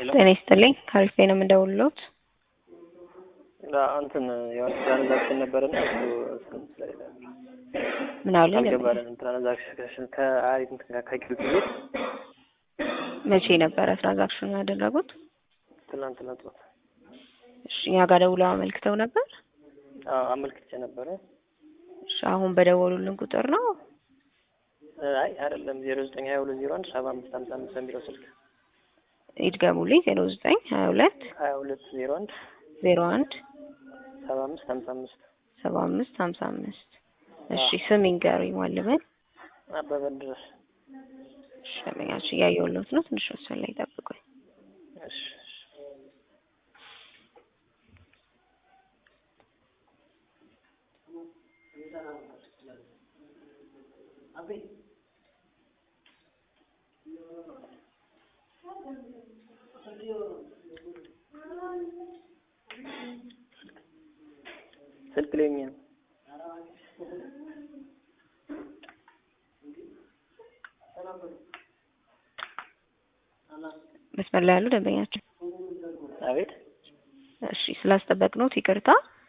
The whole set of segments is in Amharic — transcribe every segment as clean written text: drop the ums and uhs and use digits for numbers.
ሄሎ ጤና ይስጥልኝ ከሪፌ ነው የምደውልልዎት። እንትን የሆነ ትራንዛክሽን ነበረና እሱ ስለሌለ ምን አሉኝ? አልገባልንም። ትራንዛክሽን ከአሪፍ እንትን ጋር ከኪዩቲ ቤት መቼ ነበረ ትራንዛክሽኑ ያደረጉት? ትናንትና ጠዋት። እሺ እኛ ጋር ደውለው አመልክተው ነበር? አመልክቼ ነበረ። እሺ አሁን በደወሉልን ቁጥር ነው? አይ አይደለም 0922017555 በሚለው ስልክ ይድገሙልኝ። 0922 2201 01 7555 እሺ ስም ይንገሩኝ ማለበል አበበ ድረስ። እሺ ለምኛችሁ እያየሁልዎት ነው። ትንሽ ወሰን ላይ ጠብቁኝ። እሺ ስልክ ላይ ነው። መስመር ላይ ያሉ ደንበኛችን። አቤት። እሺ ስላስጠበቅነዎት ይቅርታ።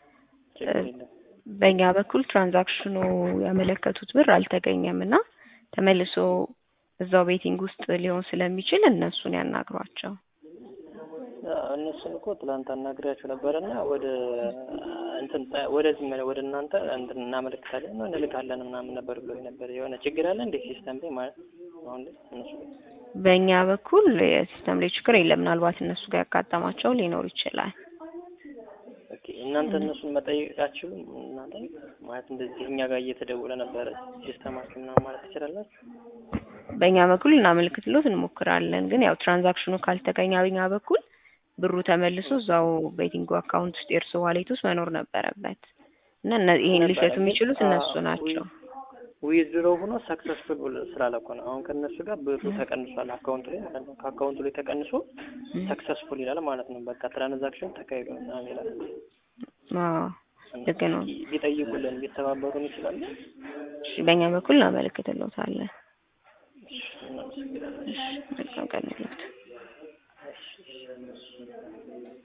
በእኛ በኩል ትራንዛክሽኑ ያመለከቱት ብር አልተገኘም እና ተመልሶ እዛው ቤቲንግ ውስጥ ሊሆን ስለሚችል እነሱን ያናግሯቸው። እነሱን እኮ ትላንት አናግሬያቸው ነበርና ወደ ወደዚህ ወደ እናንተ እንትን እናመለክታለን ነው እንልካለን ምናምን ነበር ብሎ ነበር። የሆነ ችግር አለ እንዴ ሲስተም ላይ ማለት አሁን ላይ እነሱ በእኛ በኩል የሲስተም ላይ ችግር የለም። ምናልባት እነሱ ጋር ያጋጠማቸው ሊኖር ይችላል። ኦኬ እናንተ እነሱን መጠየቃችሁ እናንተ ማለት እንደዚህ እኛ ጋር እየተደወለ ነበረ ሲስተም አስከምና ማለት ትችላላችሁ። በእኛ በኩል እናመልክትሎት እንሞክራለን። ግን ያው ትራንዛክሽኑ ካልተገኘ በእኛ በኩል ብሩ ተመልሶ እዛው ቤቲንግ አካውንት ውስጥ የእርሱ ዋሌት ውስጥ መኖር ነበረበት እና ይሄን ሊፈቱ የሚችሉት እነሱ ናቸው። ዊዝድሮ ሆኖ ሰክሰስፉል ስላልኩ ነው። አሁን ከነሱ ጋር ብሩ ተቀንሷል አካውንት ላይ ማለት ነው። ከአካውንቱ ላይ ተቀንሶ ሰክሰስፉል ይላል ማለት ነው። በቃ ትራንዛክሽን ተካሂዷል ምናምን ይላል። ልክ ነው። ቢጠይቁልን ቢተባበሩን ይችላል። እሺ በእኛ በኩል እናመለክትሎታለን። እሺ